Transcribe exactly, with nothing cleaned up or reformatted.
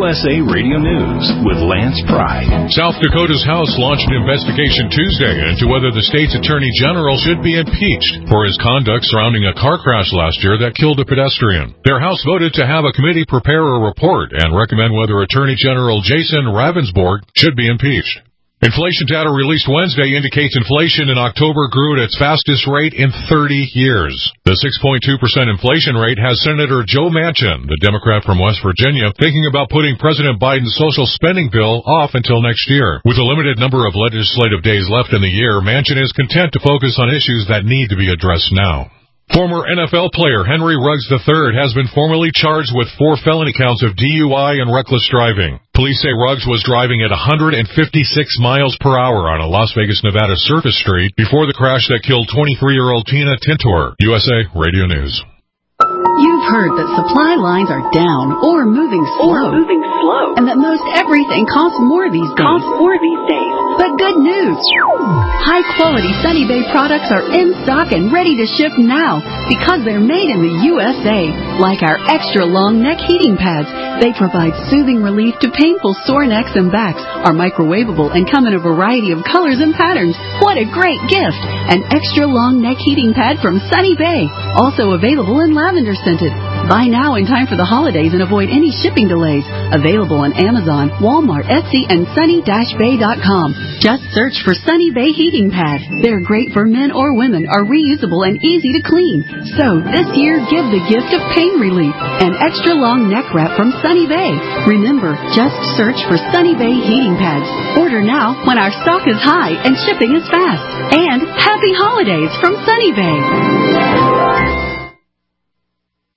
S A Radio News with Lance Pride. South Dakota's House launched an investigation Tuesday into whether the state's Attorney General should be impeached for his conduct surrounding a car crash last year that killed a pedestrian. Their House voted to have a committee prepare a report and recommend whether Attorney General Jason Ravensborg should be impeached. Inflation data released Wednesday indicates inflation in October grew at its fastest rate in thirty years. The six point two percent inflation rate has Senator Joe Manchin, the Democrat from West Virginia, thinking about putting President Biden's social spending bill off until next year. With a limited number of legislative days left in the year, Manchin is content to focus on issues that need to be addressed now. Former N F L player Henry Ruggs the third has been formally charged with four felony counts of D U I and reckless driving. Police say Ruggs was driving at one hundred fifty-six miles per hour on a Las Vegas, Nevada surface street before the crash that killed twenty-three-year-old Tina Tintor. U S A Radio News. You've heard that supply lines are down or moving slow. Or moving slow. And that most everything costs more these days. Costs more these days. But good news! High-quality Sunny Bay products are in stock and ready to ship now because they're made in the U S A. Like our extra-long neck heating pads. They provide soothing relief to painful sore necks and backs, are microwavable, and come in a variety of colors and patterns. What a great gift! An extra-long neck heating pad from Sunny Bay. Also available in lavender scented. Buy now in time for the holidays and avoid any shipping delays. Available on Amazon, Walmart, Etsy, and sunny dash bay dot com. Just search for Sunny Bay Heating Pad. They're great for men or women, are reusable and easy to clean. So this year, give the gift of pain relief. An extra long neck wrap from Sunny Bay. Remember, just search for Sunny Bay Heating Pads. Order now when our stock is high and shipping is fast. And happy holidays from Sunny Bay.